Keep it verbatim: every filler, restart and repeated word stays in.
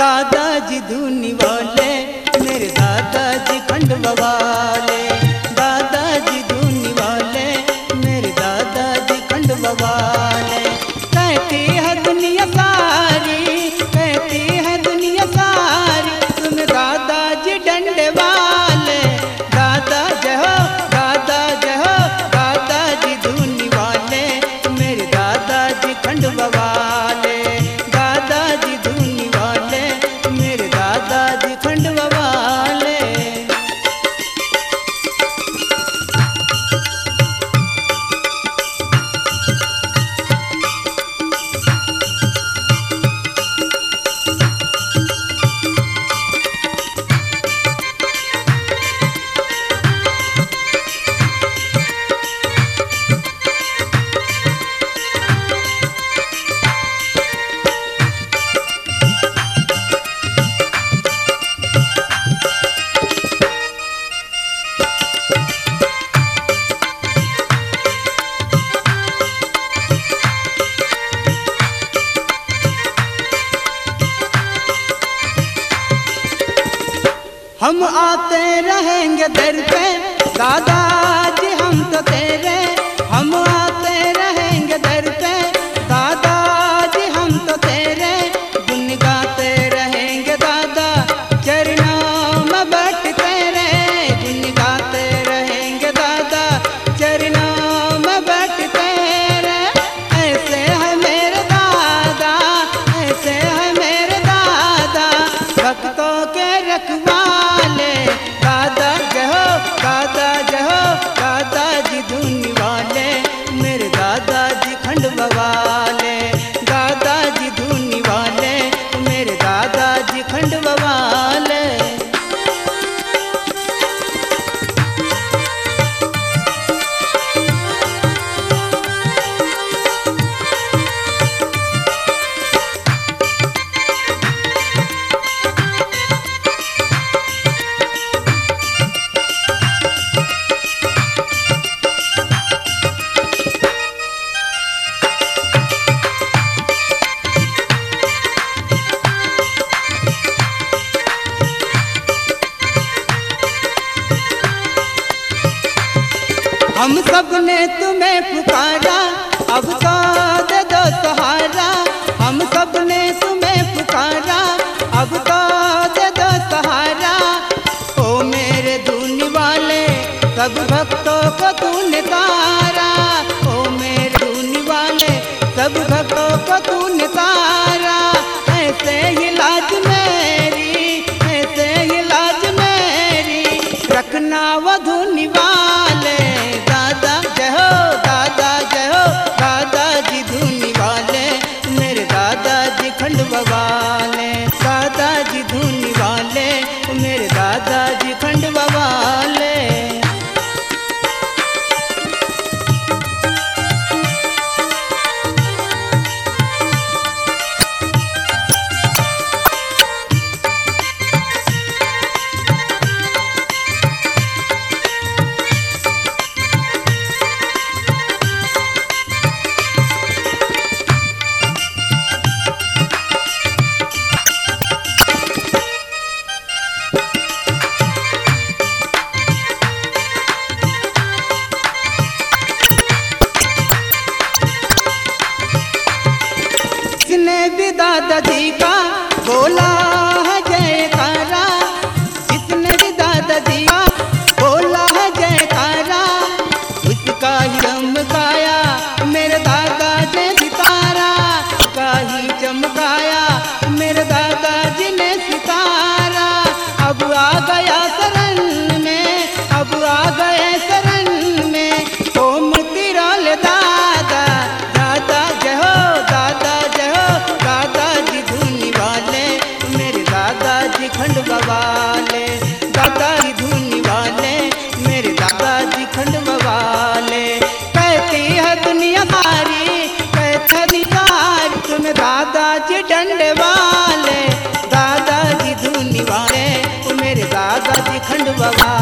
दादाजी धूनी वाले मेरे दादाजी खंडवा वाले, दादाजी धूनी वाले मेरे दादाजी खंडवा वाले। कहती है दुनिया सारी, कहती है दुनिया सारी तुम दादाजी डंडे वाले। दादा जय हो, दादा जय हो, दादाजी धूनी वाले मेरे दादाजी खंडवा वाले, दादाजी धूनी वाले मेरे दादाजी खंडवा वाले। हम आते रहेंगे दर पे दादाजी हम तो तेरे, हम आते रहेंगे दर पे दादाजी हम तो तेरे। गुन गाते रहेंगे दादा चरणों में बैठते रे, गुन गाते रहेंगे दादा चरणों में बैठते रे। ऐसे है मेरे दादा, ऐसे है मेरे दादा भक्तों के रखवाले। दादा जय हो, दादा जय हो, दादाजी धूनी वाले मेरे दादाजी खंडवा वाले, दादाजी धूनी वाले मेरे दादाजी खंडवा वाले। हम सब ने तुम्हें पुकारा अब तो दे दो सहारा, हम सब ने तुम्हें पुकारा अब तो दे दो सहारा। ओ मेरे धूनी वाले सब भक्तों को तूने तारा, ओ मेरे धूनी वाले सब भक्तों को तूने तारा। ऐसे ही लाज मेरी, ऐसे ही लाज मेरी रखना वो धूनी वाले। दादा जय हो, दादा जय हो, दादाजी धूनी वाले मेरे दादाजी खंडवा वाले, दादाजी धूनी वाले मेरे दादाजी खंडवा वाले। जिसने भी दादाजी का बोला है जयकारा, जिसने भी दादाजी का बोला है जयकारा उसका ही चमकाया मेरे दादाजी ने सितारा, उसका ही चमकाया मेरे दादाजी ने सितारा। अब आ गया शरण में, अब आ गए शरण में ओम तिरोले दादा। दादा जय हो, दादा जय हो, दादाजी धूनी वाले मेरे दादाजी खंडवा वाले, दादाजी धूनी वाले मेरे दादाजी खंडवा वाले। कहती है दुनिया सारी, कहते अधिकार तुम दादाजी डंडे वाले, दादाजी धूनी वाले मेरे दादाजी खंडवा वाले।